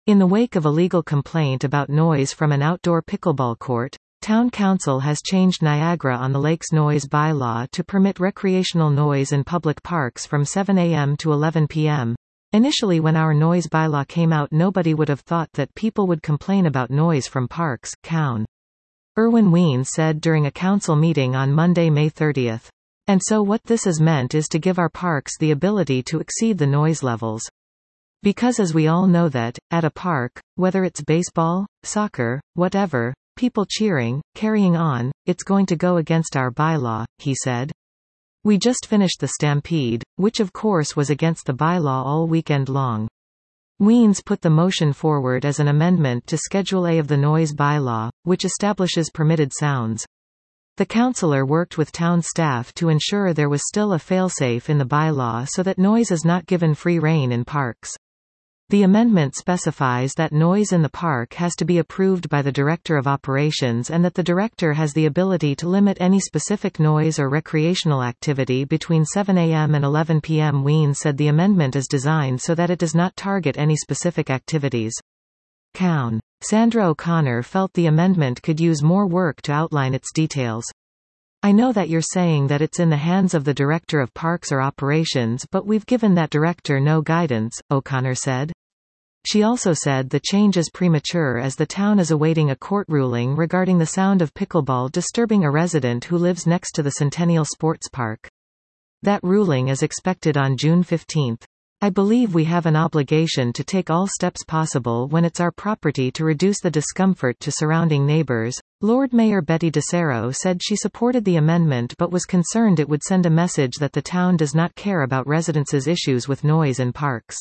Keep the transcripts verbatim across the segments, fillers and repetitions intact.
In the wake of a legal complaint about noise from an outdoor pickleball court, Town Council has changed Niagara-on-the-Lake's noise bylaw to permit recreational noise in public parks from seven a m to eleven p m Initially, when our noise bylaw came out, nobody would have thought that people would complain about noise from parks, Cown. Irwin Weens said during a council meeting on Monday, May thirtieth. And so what this has meant is to give our parks the ability to exceed the noise levels. Because as we all know that, at a park, whether it's baseball, soccer, whatever, people cheering, carrying on, it's going to go against our bylaw, he said. We just finished the Stampede, which of course was against the bylaw all weekend long. Weens put the motion forward as an amendment to Schedule A of the noise bylaw, which establishes permitted sounds. The councillor worked with town staff to ensure there was still a failsafe in the bylaw so that noise is not given free rein in parks. The amendment specifies that noise in the park has to be approved by the Director of Operations and that the Director has the ability to limit any specific noise or recreational activity between seven a m and eleven p m Weens said the amendment is designed so that it does not target any specific activities. Cown. Sandra O'Connor felt the amendment could use more work to outline its details. I know that you're saying that it's in the hands of the Director of Parks or Operations, but we've given that director no guidance, O'Connor said. She also said the change is premature as the town is awaiting a court ruling regarding the sound of pickleball disturbing a resident who lives next to the Centennial Sports Park. That ruling is expected on June fifteenth. I believe we have an obligation to take all steps possible when it's our property to reduce the discomfort to surrounding neighbors. Lord Mayor Betty DeSero said she supported the amendment but was concerned it would send a message that the town does not care about residents' issues with noise in parks.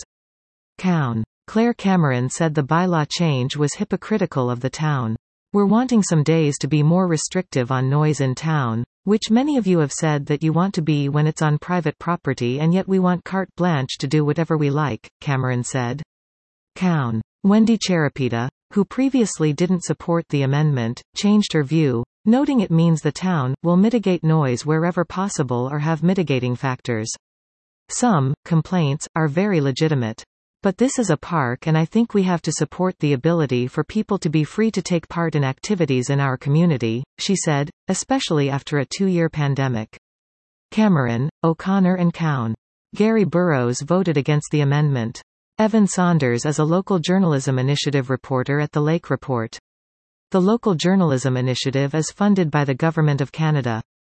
Cown. Claire Cameron said the bylaw change was hypocritical of the town. We're wanting some days to be more restrictive on noise in town, which many of you have said that you want to be when it's on private property, and yet we want carte blanche to do whatever we like, Cameron said. Cown. Wendy Cherapita, who previously didn't support the amendment, changed her view, noting it means the town will mitigate noise wherever possible or have mitigating factors. Some complaints are very legitimate. But this is a park and I think we have to support the ability for people to be free to take part in activities in our community, she said, especially after a two-year pandemic. Cameron, O'Connor and Cown. Gary Burrows voted against the amendment. Evan Saunders is a local journalism initiative reporter at the Lake Report. The local journalism initiative is funded by the Government of Canada.